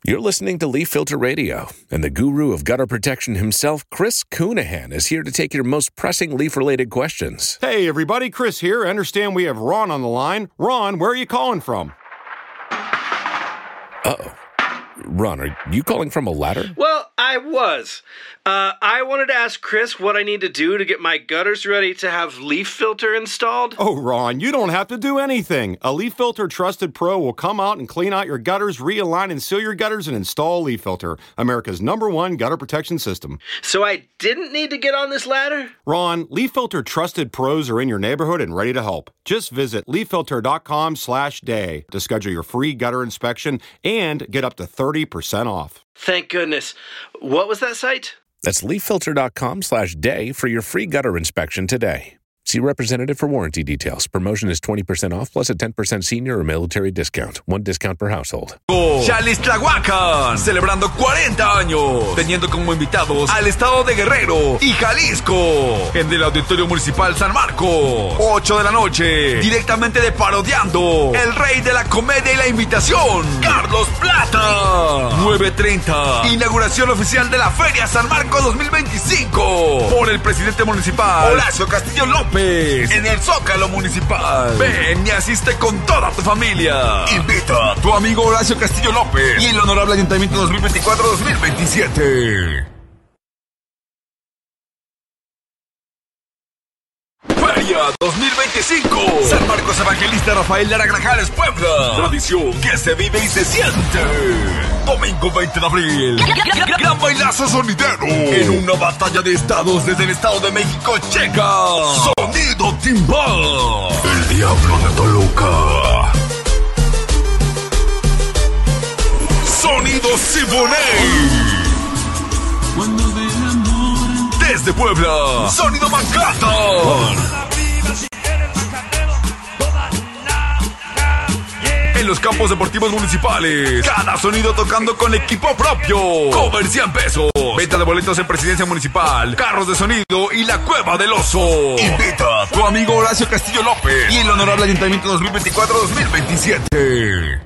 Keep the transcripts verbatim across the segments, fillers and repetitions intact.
You're listening to Leaf Filter Radio, and the guru of gutter protection himself, Chris Coonahan, is here to take your most pressing leaf-related questions. Hey, everybody, Chris here. I understand we have Ron on the line. Ron, where are you calling from? Uh-oh. Ron, are you calling from a ladder? Well, I was. Uh, I wanted to ask Chris what I need to do to get my gutters ready to have Leaf Filter installed. Oh, Ron, you don't have to do anything. A Leaf Filter Trusted Pro will come out and clean out your gutters, realign and seal your gutters, and install Leaf Filter, America's number one gutter protection system. So I didn't need to get on this ladder? Ron, Leaf Filter Trusted Pros are in your neighborhood and ready to help. Just visit leaffilter.com slash day to schedule your free gutter inspection and get up to thirty percent off. Thank goodness. What was that site? That's leaffilter.com slash day for your free gutter inspection today. See representative for warranty details. Promotion is twenty percent off plus a ten percent senior or military discount. One discount per household. Chalice Tlahuacan, celebrando cuarenta años, teniendo como invitados al estado de Guerrero y Jalisco, en el Auditorio Municipal San Marcos, ocho de la noche, directamente de Parodiando, el rey de la comedia y la invitación, Carlos Plata. nueve treinta, inauguración oficial de la Feria San Marcos dos mil veinticinco, por el presidente municipal, Horacio Castillo López, en el Zócalo Municipal. Ven y asiste con toda tu familia. Invita a tu amigo Horacio Castillo López y el Honorable Ayuntamiento dos mil veinticuatro dos mil veintisiete. Feria dos mil veinticinco. San Marcos Evangelista Rafael Lara Grajales, Puebla. Tradición que se vive y se siente. Domingo veinte de abril. Gran bailazo sonidero. En una batalla de estados desde el Estado de México checa. Sonido timbal. El Diablo de Toluca. Sonido Siboney. Desde Puebla, Sonido Manhattan. En los campos deportivos municipales, cada sonido tocando con equipo propio. Cover cien pesos. Venta de boletos en Presidencia Municipal, carros de sonido y la Cueva del Oso. Invita a tu amigo Horacio Castillo López y el Honorable Ayuntamiento dos mil veinticuatro dos mil veintisiete.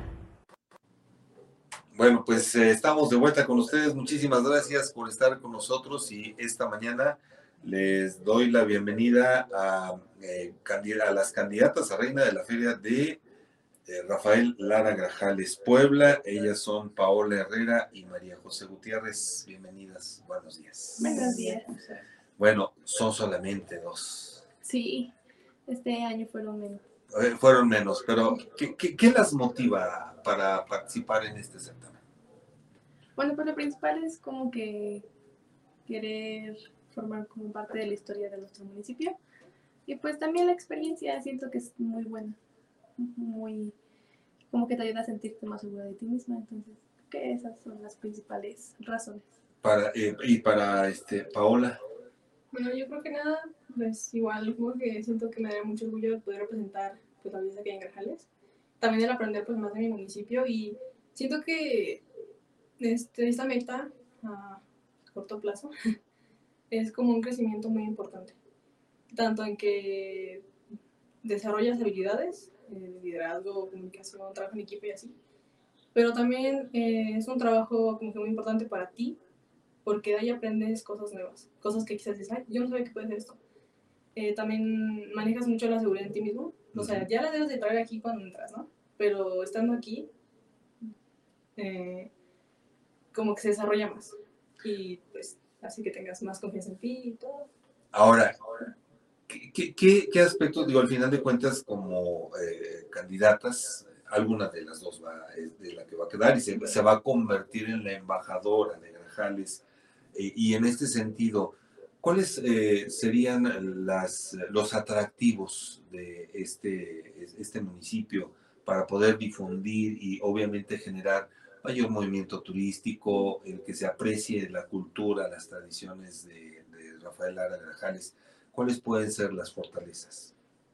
Bueno, pues eh, estamos de vuelta con ustedes. Muchísimas gracias por estar con nosotros y esta mañana les doy la bienvenida a, eh, a las candidatas a reina de la feria de eh, Rafael Lara Grajales, Puebla. Ellas son Paola Herrera y María José Gutiérrez. Bienvenidas, buenos días. Buenos días. Bueno, son solamente dos. Sí, este año fueron menos. Eh, fueron menos, pero ¿qué, qué, qué las motiva para participar en este certamen? Bueno, pues lo principal es como que querer formar como parte de la historia de nuestro municipio y pues también la experiencia siento que es muy buena, muy como que te ayuda a sentirte más segura de ti misma, entonces creo que esas son las principales razones. Para eh, y para este Paola. Bueno, yo creo que nada, pues igual como que siento que me daría mucho orgullo de poder representar pues la belleza que hay en Grajales, también el aprender pues más de mi municipio y siento que este, esta meta a corto plazo es como un crecimiento muy importante, tanto en que desarrollas habilidades, eh, liderazgo, comunicación, trabajo en equipo y así, pero también eh, es un trabajo como que muy importante para ti, porque de ahí aprendes cosas nuevas, cosas que quizás dices, ay, yo no sabía que puede ser esto. Eh, también manejas mucho la seguridad en ti mismo, o sea, ya la debes de traer aquí cuando entras, ¿no? Pero estando aquí, eh, como que se desarrolla más y pues hace que tengas más confianza en ti y todo. Ahora, ¿qué, qué, qué, qué aspectos, digo, al final de cuentas como eh, candidatas, alguna de las dos va, es de la que va a quedar y se, se va a convertir en la embajadora de Grajales eh, y en este sentido, ¿cuáles eh, serían las, los atractivos de este, este municipio para poder difundir y obviamente generar mayor movimiento turístico, el que se aprecie la cultura, las tradiciones de, de Rafael Lara Grajales? ¿Cuáles pueden ser las fortalezas?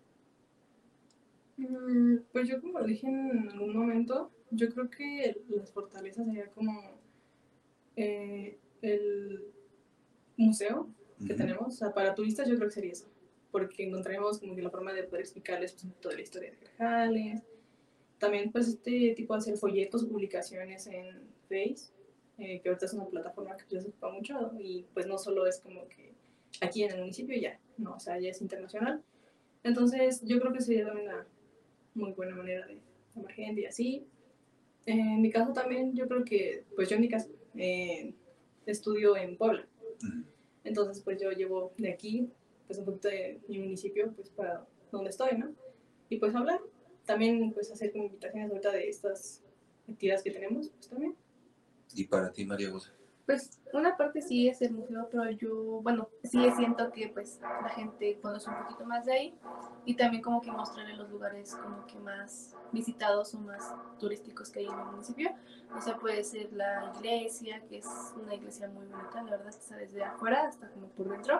Mm, pues yo como lo dije en algún momento, yo creo que las fortalezas sería como eh, el museo que uh-huh. tenemos, o sea, para turistas yo creo que sería eso, porque encontraremos como que la forma de poder explicarles pues, toda la historia de Grajales, también pues este tipo de hacer folletos o publicaciones en Face, eh, que ahorita es una plataforma que ya se ocupa mucho y pues no solo es como que aquí en el municipio ya, no, o sea, ya es internacional. Entonces yo creo que sería también una muy buena manera de llamar gente y así. En mi caso también, yo creo que, pues yo en mi caso, eh, estudio en Puebla. Entonces, pues yo llevo de aquí, pues un poquito de mi municipio, pues para donde estoy, ¿no? Y pues hablar. También, pues hacer como invitaciones ahorita de estas actividades que tenemos, pues también. ¿Y para ti, María José? Pues una parte sí es el museo, pero yo, bueno, sí siento que pues la gente conoce un poquito más de ahí y también como que mostrarle los lugares como que más visitados o más turísticos que hay en el municipio. O sea, puede ser la iglesia, que es una iglesia muy bonita, la verdad, está desde afuera hasta como por dentro.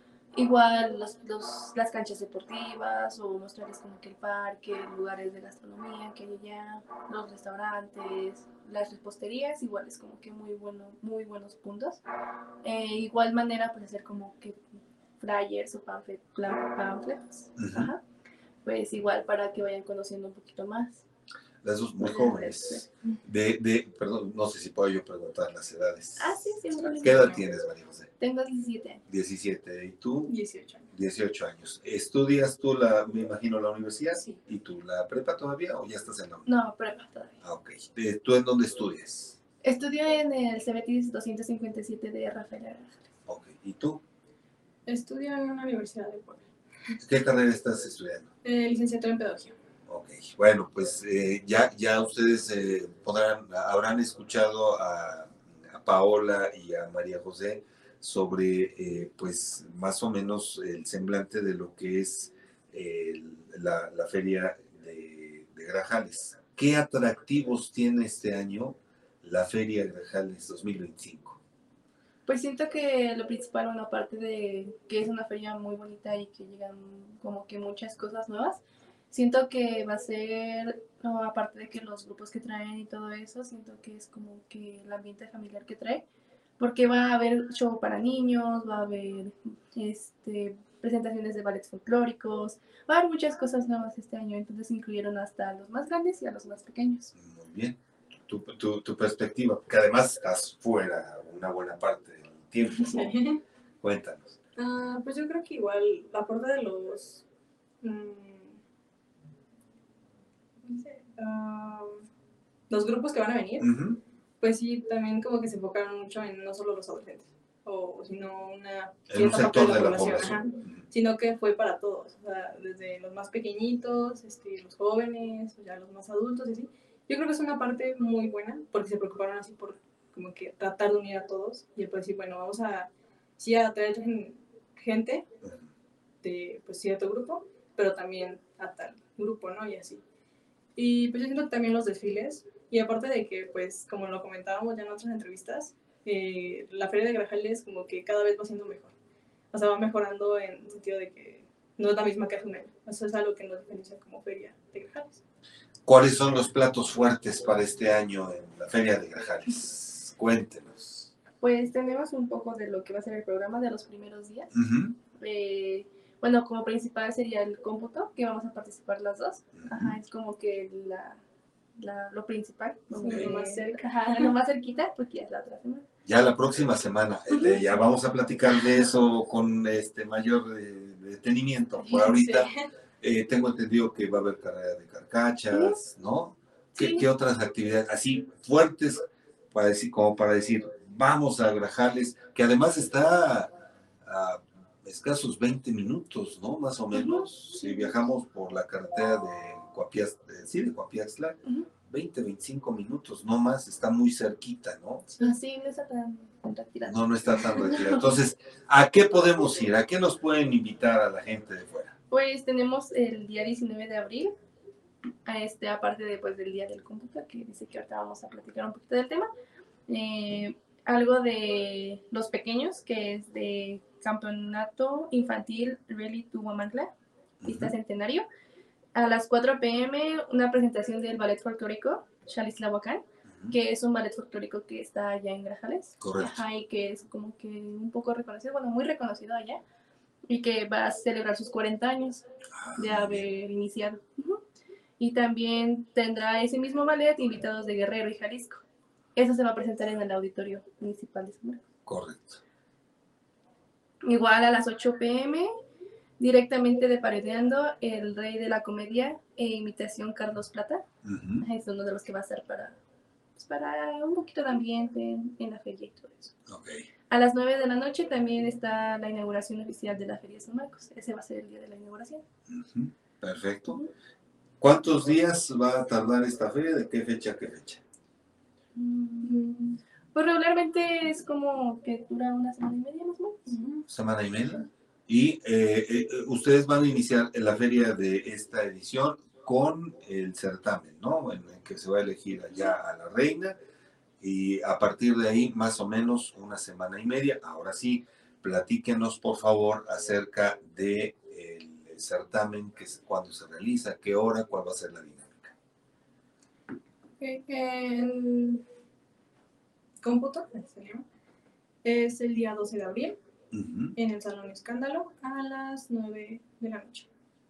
Igual los, los, las canchas deportivas o mostrarles como que el parque, lugares de gastronomía que hay allá, los restaurantes, las reposterías, igual es como que muy bueno, muy buenos puntos. Eh, igual manera pues hacer como que flyers o pamphlet, pamphlets, uh-huh. Ajá, pues igual para que vayan conociendo un poquito más. Las dos muy jóvenes. De, de, perdón, no sé si puedo yo preguntar las edades. Ah, sí, sí. ¿Qué edad tienes, María José? Tengo diecisiete años. diecisiete. ¿Y tú? dieciocho años. dieciocho años. ¿Estudias tú, la, me imagino, la universidad? Sí. ¿Y tú la prepa todavía o ya estás en la universidad? No, prepa todavía. Ah, ok. ¿Tú en dónde estudias? Estudio en el Cebetis doscientos cincuenta y siete de Rafael Grajales. Ok. ¿Y tú? Estudio en una universidad de Puebla. ¿Qué carrera estás estudiando? Eh, licenciatura en Pedagogía. Ok, bueno, pues eh, ya, ya ustedes eh, podrán, habrán escuchado a, a Paola y a María José sobre, eh, pues, más o menos el semblante de lo que es eh, la, la feria de, de Grajales. ¿Qué atractivos tiene este año la feria Grajales dos mil veinticinco? Pues siento que lo principal, una parte de que es una feria muy bonita y que llegan como que muchas cosas nuevas. Siento que va a ser, no, aparte de que los grupos que traen y todo eso, siento que es como que el ambiente familiar que trae, porque va a haber show para niños, va a haber este, presentaciones de ballets folclóricos, va a haber muchas cosas nuevas este año, entonces incluyeron hasta a los más grandes y a los más pequeños. Muy bien, tu, tu, tu perspectiva, porque además estás fuera una buena parte del tiempo, ¿no? Sí. Cuéntanos. Uh, pues yo creo que igual la parte de los... Mmm, Uh, los grupos que van a venir, uh-huh. Pues sí, también como que se enfocaron mucho en no solo los adolescentes, o sino una cierta parte de la, de la población, población. Uh-huh. Sino que fue para todos, o sea, desde los más pequeñitos, este, los jóvenes, ya los más adultos y así. Yo creo que es una parte muy buena, porque se preocuparon así por como que tratar de unir a todos, y después decir, bueno, vamos a, sí, a traer gente de, pues, cierto grupo, pero también a tal grupo, ¿no? Y así. Y pues yo siento que también los desfiles, y aparte de que, pues, como lo comentábamos ya en otras entrevistas, eh, la Feria de Grajales como que cada vez va siendo mejor. O sea, va mejorando en el sentido de que no es la misma que hace un año. Eso es algo que nos diferencia como Feria de Grajales. ¿Cuáles son los platos fuertes para este año en la Feria de Grajales? Cuéntenos. Pues tenemos un poco de lo que va a ser el programa de los primeros días. Uh-huh. Eh, Bueno, como principal sería el cómputo, que vamos a participar las dos. Ajá, es como que la, la, lo principal, sí, lo, más cerca, ajá, lo más cerquita, porque ya es la otra semana. Ya la próxima semana, eh, ya vamos a platicar de eso con este mayor eh, detenimiento. Por ahorita sí. eh, tengo entendido que va a haber carrera de carcachas, ¿no? ¿Qué, sí. ¿Qué otras actividades así fuertes para decir, como para decir, vamos a Grajales, que además está a escasos veinte minutos, ¿no? Más o menos, uh-huh. Si viajamos por la carretera de Coapiaxtla, sí, de Coapiaxtla, uh-huh. veinte, veinticinco minutos, no más, está muy cerquita, ¿no? Sí, no está tan, tan retirado. No, no está tan retirado. Entonces, ¿a qué podemos ir? ¿A qué nos pueden invitar a la gente de fuera? Pues tenemos el día diecinueve de abril, a este, aparte de, pues, del día del cómputo, que dice que ahorita vamos a platicar un poquito del tema, eh, algo de los pequeños, que es de Campeonato Infantil Rally Tuhuamantla, pista uh-huh. Centenario. A las cuatro pm, una presentación del ballet folclórico Xalislahuacán, uh-huh. que es un ballet folclórico que está allá en Grajales. Correcto. Ajá, y que es como que un poco reconocido, bueno, muy reconocido allá, y que va a celebrar sus cuarenta años ah, de haber bien. iniciado. Uh-huh. Y también tendrá ese mismo ballet invitados de Guerrero y Jalisco. Eso se va a presentar en el Auditorio Municipal de San Marcos. Correcto. Igual a las ocho pe eme, directamente de Parodiando, El Rey de la Comedia e Imitación Carlos Plata. Uh-huh. Es uno de los que va a ser para, pues para un poquito de ambiente en, en la feria y todo eso. Okay. A las nueve de la noche también está la inauguración oficial de la Feria de San Marcos. Ese va a ser el día de la inauguración. Uh-huh. Perfecto. Uh-huh. ¿Cuántos días va a tardar esta feria? ¿De qué fecha a qué fecha? Mm, pues regularmente es como que dura una semana y media más o menos. Uh-huh. ¿Semana y media? Y eh, eh, ustedes van a iniciar la feria de esta edición con el certamen, ¿no? En el que se va a elegir allá a la reina. Y a partir de ahí, más o menos una semana y media. Ahora sí, platíquenos, por favor, acerca del de certamen, que es cuándo se realiza, qué hora, cuál va a ser la dinámica. Okay. El cómputo es el día doce de abril, uh-huh, en el Salón Escándalo, a las nueve de la noche.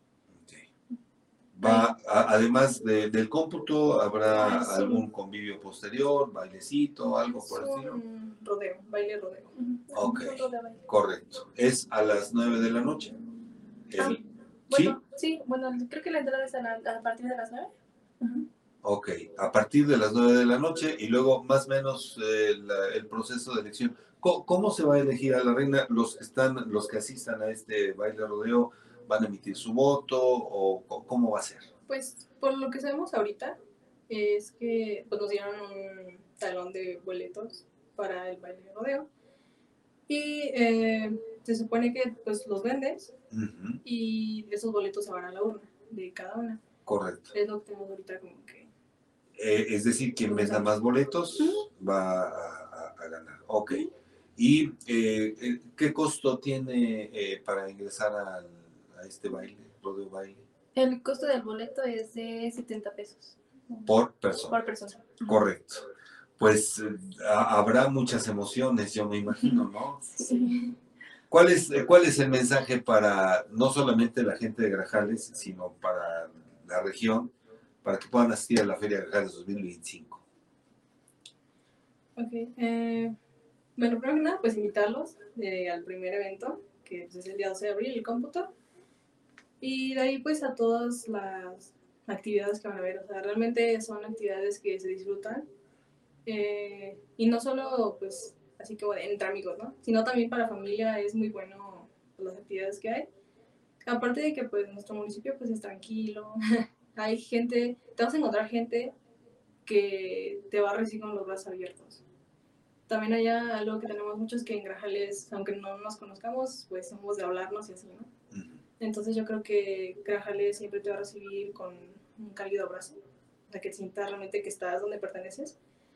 Va, a, además de, del cómputo, ¿habrá ah, algún convivio posterior, bailecito, algo por el estilo? Un rodeo, baile rodeo. Ok, correcto. ¿Es a las nueve de la noche? El, ah, bueno, ¿sí? sí, bueno, creo que la entrada es a, la, a partir de las nueve. Uh-huh. Ok, a partir de las nueve de la noche y luego más o menos eh, la, el proceso de elección. ¿Cómo, ¿Cómo se va a elegir a la reina? ¿Los que, están, los que asistan a este baile rodeo van a emitir su voto o cómo va a ser? Pues por lo que sabemos ahorita es que pues, nos dieron un talón de boletos para el baile de rodeo y eh, se supone que pues los vendes, uh-huh, y esos boletos se van a la urna de cada una. Correcto. Es lo que tenemos ahorita como que... Eh, es decir, quien venda más boletos, uh-huh, va a, a, a ganar. Ok. Uh-huh. ¿Y eh, qué costo tiene eh, para ingresar al a este baile, rodeo baile? El costo del boleto es de setenta pesos. Por persona. Por persona. Correcto. Pues eh, habrá muchas emociones, yo me imagino, ¿no? Sí. ¿Cuál es, ¿Cuál es el mensaje para no solamente la gente de Grajales, sino para la región, para que puedan asistir a la Feria de Grajales dos mil veinticinco? Ok. Eh, bueno, primero que nada, pues invitarlos eh, al primer evento, que pues, es el día doce de abril, el cómputo. Y de ahí pues a todas las actividades que van a ver, o sea, realmente son actividades que se disfrutan, eh, y no solo pues así como de entre amigos, ¿no? Sino también para familia es muy bueno pues, las actividades que hay. Aparte de que pues nuestro municipio pues es tranquilo, hay gente, te vas a encontrar gente que te va a recibir con los brazos abiertos. También allá algo que tenemos muchos que en Grajales, aunque no nos conozcamos, pues somos de hablarnos y así, ¿no? Uh-huh. Entonces yo creo que Grajales siempre te va a recibir con un cálido abrazo, para que sientas realmente que estás donde perteneces.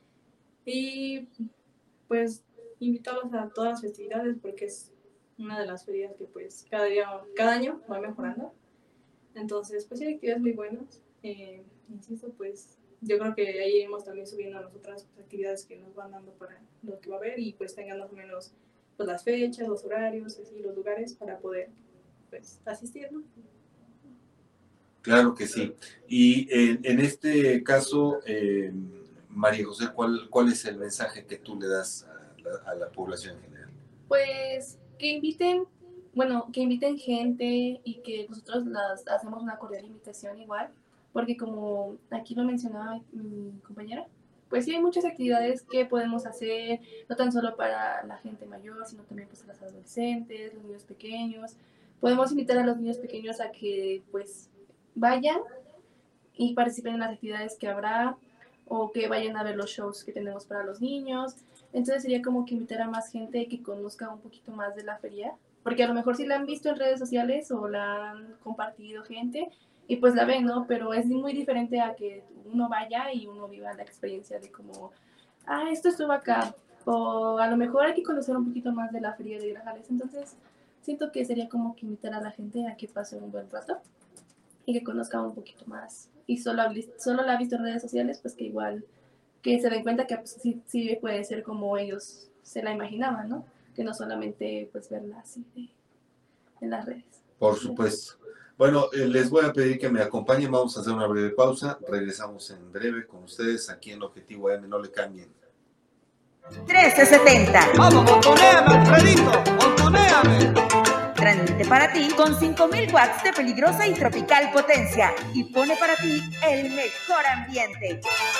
Y pues invitarlos a todas las festividades porque es una de las ferias que pues cada día, cada año va mejorando. Entonces pues hay actividades muy buenas. Eh, insisto, pues yo creo que ahí iremos también subiendo nosotras actividades que nos van dando para lo que va a haber y pues tengan más o menos pues, las fechas, los horarios y los lugares para poder pues asistir, ¿no? Claro que sí. Y en, en este caso, eh, María José, ¿cuál, ¿cuál es el mensaje que tú le das a la, a la población en general? Pues que inviten, bueno, que inviten gente y que nosotros las hacemos una cordial invitación igual, porque como aquí lo mencionaba mi compañera, pues sí hay muchas actividades que podemos hacer, no tan solo para la gente mayor, sino también pues a los adolescentes, los niños pequeños. Podemos invitar a los niños pequeños a que pues vayan y participen en las actividades que habrá o que vayan a ver los shows que tenemos para los niños. Entonces sería como que invitar a más gente que conozca un poquito más de la feria, porque a lo mejor sí la han visto en redes sociales o la han compartido gente y pues la ven, ¿no? Pero es muy diferente a que uno vaya y uno viva la experiencia de como, ah, esto estuvo acá, o a lo mejor hay que conocer un poquito más de la feria de Grajales. Entonces siento que sería como que invitar a la gente a que pase un buen rato y que conozca un poquito más. Y solo, solo la ha visto en redes sociales, pues que igual que se den cuenta que pues, sí, sí puede ser como ellos se la imaginaban, ¿no? Que no solamente pues verla así de, en las redes. Por supuesto. Bueno, eh, les voy a pedir que me acompañen, vamos a hacer una breve pausa, regresamos en breve con ustedes aquí en Objetivo A M, no le cambien. trece setenta. Vamos, montonéame, Alfredito, montonéame. Transmite para ti con cinco mil watts de peligrosa y tropical potencia y pone para ti el mejor ambiente.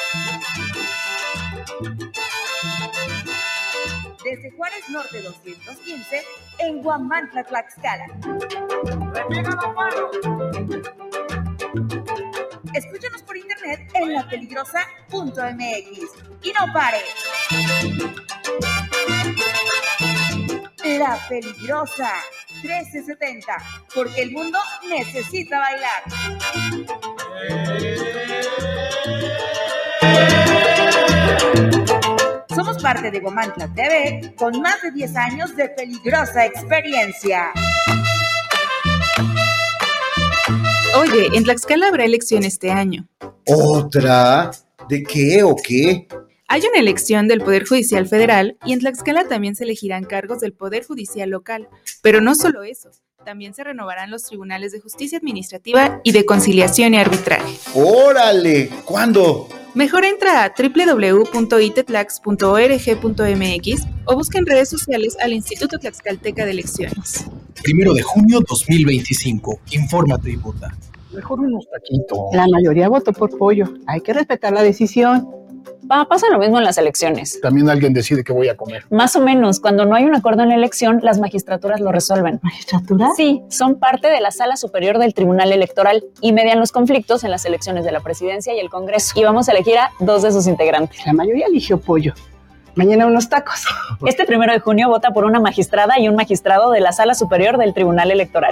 Desde Juárez Norte doscientos quince en Huamantla, Tlaxcala. Escúchanos por internet en la peligrosa punto m x y no pare. La Peligrosa trece setenta, porque el mundo necesita bailar. Somos parte de Huamantla T V con más de diez años de peligrosa experiencia. Oye, en Tlaxcala habrá elección este año. ¿Otra? ¿De qué o qué? Hay una elección del Poder Judicial Federal y en Tlaxcala también se elegirán cargos del Poder Judicial local. Pero no solo eso, también se renovarán los tribunales de justicia administrativa y de conciliación y arbitraje. ¡Órale! ¿Cuándo? Mejor entra a doble u doble u doble u punto i t tlax punto org punto m x o busca en redes sociales al Instituto Tlaxcalteca de Elecciones. Primero de junio dos mil veinticinco. Infórmate y vota. Mejor unos taquitos. La mayoría votó por pollo. Hay que respetar la decisión. Va, pasa lo mismo en las elecciones. También alguien decide qué voy a comer. Más o menos, cuando no hay un acuerdo en la elección, las magistraturas lo resuelven. ¿Magistratura? Sí, son parte de la Sala Superior del Tribunal Electoral y median los conflictos en las elecciones de la Presidencia y el Congreso. Y vamos a elegir a dos de sus integrantes. La mayoría eligió pollo. Mañana unos tacos. Este primero de junio vota por una magistrada y un magistrado de la Sala Superior del Tribunal Electoral.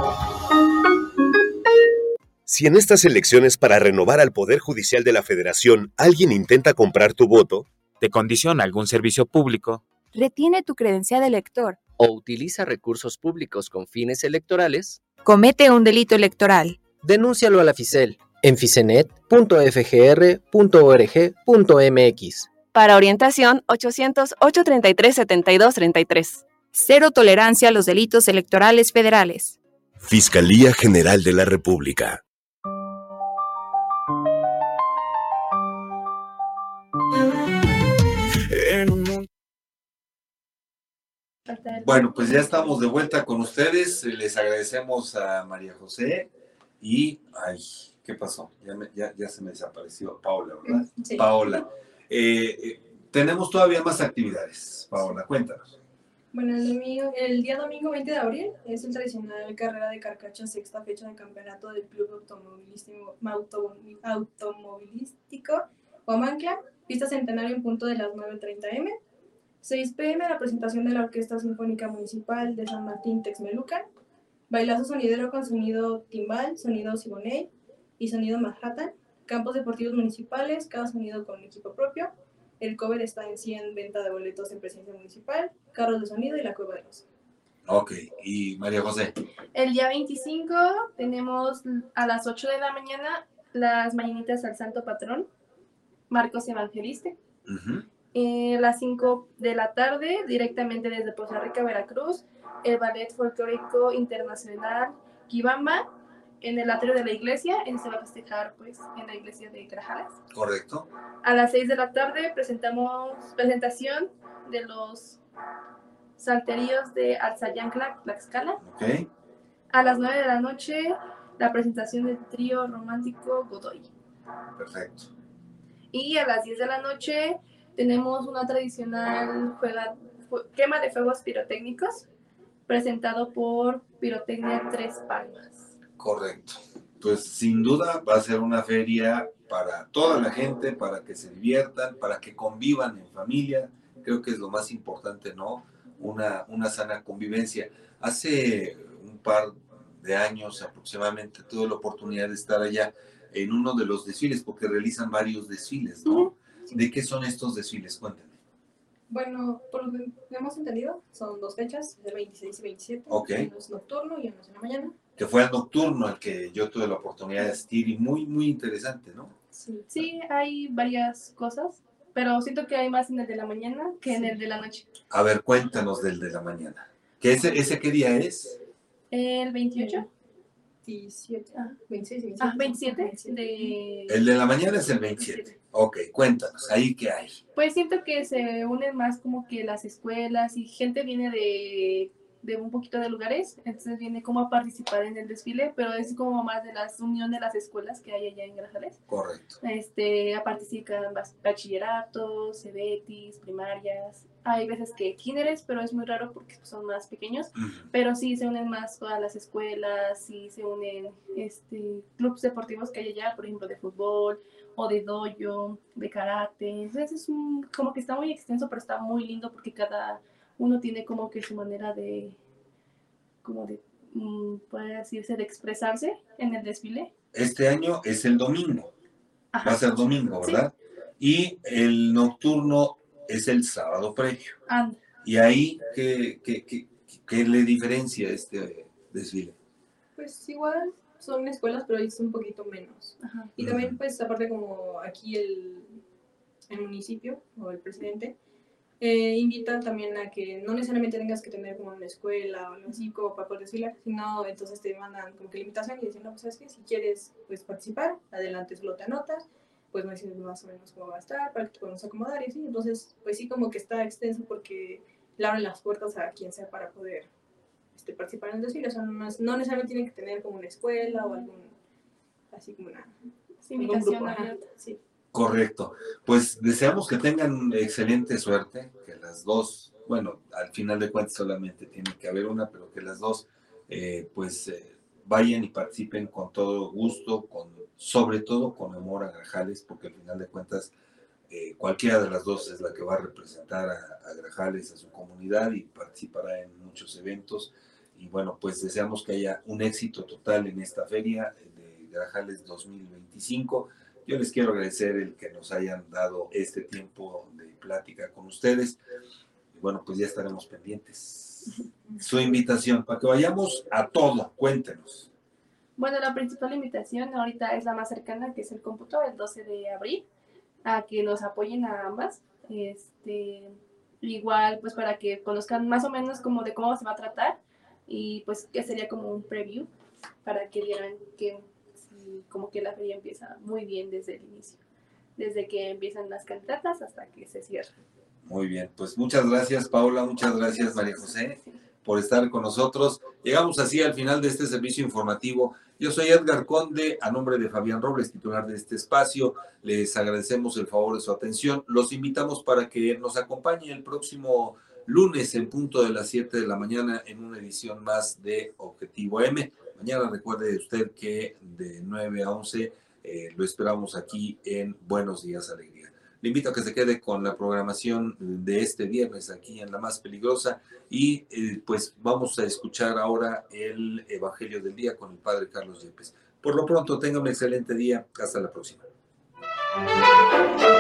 Si en estas elecciones para renovar al Poder Judicial de la Federación alguien intenta comprar tu voto, te condiciona algún servicio público, retiene tu credencial de elector o utiliza recursos públicos con fines electorales, comete un delito electoral, denúncialo a la FICEL en ficenet punto f g r punto org punto m x. Para orientación, ochocientos, ochocientos treinta y tres, setenta y dos treinta y tres. Cero tolerancia a los delitos electorales federales. Fiscalía General de la República. Bueno, pues ya estamos de vuelta con ustedes. Les agradecemos a María José y... Ay, ¿qué pasó? Ya, me, ya, ya se me desapareció Paola, ¿verdad? Sí. Paola. Eh, eh, tenemos todavía más actividades. Paola, cuéntanos. Bueno, el, domingo, el día domingo veinte de abril es el tradicional carrera de carcacha, sexta fecha de campeonato del Club Automovilístico, Automovilístico Huamantla, pista Centenario en punto de las nueve treinta eme. seis pe eme la presentación de la Orquesta Sinfónica Municipal de San Martín Texmelucan, bailazo sonidero con sonido timbal, sonido siboney y sonido Manhattan, campos deportivos municipales, cada sonido con equipo propio. El cover está en cien, venta de boletos en presencia municipal, carros de sonido y la cueva de los. Ok, y María José. El día veinticinco tenemos a las ocho de la mañana las mañanitas al Santo Patrón, Marcos Evangelista. Uh-huh. Eh, a las cinco de la tarde, directamente desde Poza Rica, Veracruz, el Ballet Folclórico Internacional Kibamba, en el atrio de la iglesia, en se va a festejar pues en la iglesia de Grajales. Correcto. A las seis de la tarde presentamos presentación de los salterios de Alzayancla, Tlaxcala. Okay. A las nueve de la noche, la presentación del trío romántico Godoy. Perfecto. Y a las diez de la noche tenemos una tradicional juega, quema de fuegos pirotécnicos presentado por Pirotecnia Tres Palmas. Correcto. Pues sin duda va a ser una feria para toda la gente, para que se diviertan, para que convivan en familia. Creo que es lo más importante, ¿no? Una, una sana convivencia. Hace un par de años aproximadamente tuve la oportunidad de estar allá en uno de los desfiles, porque realizan varios desfiles, ¿no? Uh-huh. Sí. ¿De qué son estos desfiles? Cuéntame. Bueno, por lo que hemos entendido, son dos fechas, el veintiséis y veintisiete. Ok. Uno es nocturno y uno es en la mañana. Que fue el nocturno al que yo tuve la oportunidad de asistir y muy, muy interesante, ¿no? Sí, sí, hay varias cosas, pero siento que hay más en el de la mañana que sí. en el de la noche. A ver, cuéntanos del de la mañana. ¿Qué ese, ese qué día es? El veintiocho. veintisiete, ah, veintiséis y veintisiete. Ah, veintisiete de... El de la mañana es el veintisiete. Ok, cuéntanos, ¿ahí qué hay? Pues siento que se unen más como que las escuelas y gente viene de, de un poquito de lugares, entonces viene como a participar en el desfile, pero es como más de la unión de las escuelas que hay allá en Grajales. Correcto. Este, participan bachilleratos, cebetis, primarias, hay veces que kinderes, pero es muy raro porque son más pequeños, uh-huh. Pero sí se unen más todas las escuelas, sí se unen este, clubes deportivos que hay allá, por ejemplo de fútbol, o de dojo, de karate. Entonces es un, como que está muy extenso, pero está muy lindo porque cada uno tiene como que su manera de, como de, um, puede decirse, de expresarse en el desfile. Este año es el domingo, ajá. Va a ser domingo, ¿verdad? Sí. Y el nocturno es el sábado previo. Anda. Y ahí, ¿qué, qué, qué, qué le diferencia este desfile? Pues igual son escuelas, pero ahí es un poquito menos. Ajá. Y también, pues, aparte como aquí el, el municipio o el presidente eh, invita también a que no necesariamente tengas que tener como una escuela o algo así como para poder desfilar, sino entonces te mandan como que la invitación y dicen, no, pues, ¿sabes qué? Si quieres, pues, participar, adelante, solo te anotas, pues, no dices más o menos cómo va a estar, para que te podamos acomodar y así. Entonces, pues, sí, como que está extenso porque le abren las puertas a quien sea para poder Este, participar en el desfile, o sea, no, no necesariamente tienen que tener como una escuela o algún, así como una invitación abierta. Sí. Correcto, pues deseamos que tengan excelente suerte, que las dos, bueno, al final de cuentas solamente tiene que haber una, pero que las dos eh, pues eh, vayan y participen con todo gusto, con, sobre todo con amor a Grajales, porque al final de cuentas Eh, cualquiera de las dos es la que va a representar a, a Grajales, a su comunidad, y participará en muchos eventos. Y bueno, pues deseamos que haya un éxito total en esta feria de Grajales dos mil veinticinco. Yo les quiero agradecer el que nos hayan dado este tiempo de plática con ustedes. Y bueno, pues ya estaremos pendientes. Su invitación, para que vayamos a todo, cuéntenos. Bueno, la principal invitación ahorita es la más cercana, que es el cómputo, el doce de abril. A que nos apoyen a ambas, este, igual pues para que conozcan más o menos como de cómo se va a tratar y pues que sería como un preview para que vieran que sí, como que la feria empieza muy bien desde el inicio, desde que empiezan las candidatas hasta que se cierra. Muy bien, pues muchas gracias Paula, muchas gracias María José por estar con nosotros. Llegamos así al final de este servicio informativo. Yo soy Edgar Conde, a nombre de Fabián Robles, titular de este espacio. Les agradecemos el favor de su atención. Los invitamos para que nos acompañe el próximo lunes en punto de las siete de la mañana en una edición más de Objetivo M. Mañana recuerde usted que de nueve a once eh, lo esperamos aquí en Buenos Días Alegría. Le invito a que se quede con la programación de este viernes aquí en La Más Peligrosa y eh, pues vamos a escuchar ahora el Evangelio del Día con el Padre Carlos Yepes. Por lo pronto, tenga un excelente día. Hasta la próxima.